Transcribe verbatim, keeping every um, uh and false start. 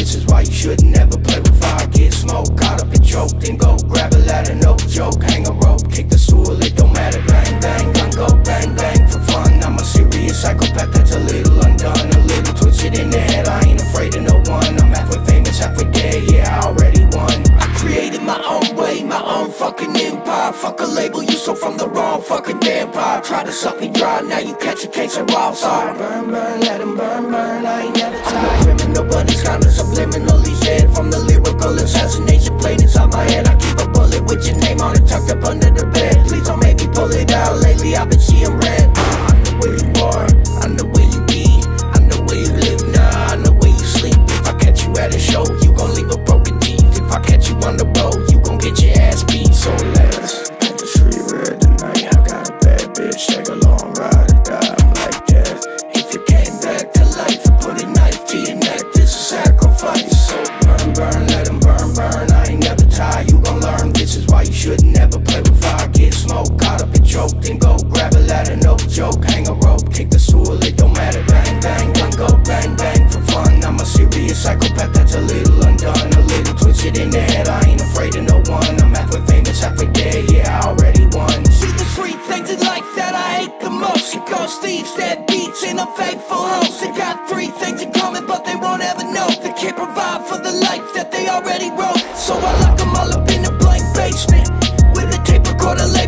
This is why you should never play with fire. Get smoked, caught up and choked, then go grab a ladder, no joke. Hang a rope, kick the stool, it don't matter. Bang, bang, gun go bang, bang for fun. I'm a serious psychopath that's a little undone, a little twisted in the head. I ain't afraid of no one. I'm halfway famous, halfway dead, yeah, I already won. I created my own way, my own fucking empire. Fuck a label, you stole from the wrong fucking vampire. Try to suck me dry, now you catch a case of wildfire. Burn, burn, let him burn, burn, I ain't never tired. I'm a criminal, but it's kinda subliminal. He's dead from the lyrical assassination playing inside my head. I keep a bullet with your name on it tucked up under the bed. Please don't make me pull it out, lately I've been seeing red. I know where you are, I know where you be, I know where you live now, I know where you sleep. If I catch you at a show, you gon' leave a broken teeth. If I catch you on the road, you gon' get your ass beat. So let's paint the street red tonight. I got a bad bitch, take a long ride or die. I'm like that. If you came back to life and put a knife to your neck, this is sacrifice. So burn, burn, let them burn, burn. I ain't never tired, you gon' learn. This is why you should never play with fire. Get smoked, caught up and choked, then go grab a ladder, no joke. Hang a rope, kick the stool, it don't matter. Bang, bang, gun go bang, bang for fun. I'm a serious psychopath that's a little undone, a little twisted in the head. I ain't afraid of no one. I'm halfway famous, halfway dead, yeah, I already won. See, the three things in life that I hate the most: it goes thieves, dead beats, and unfaithful hosts. They got three things in common, but they won't ever know. They can't provide for the life that they already wrote. So I lock them all up in a blank basement with a tape recorder.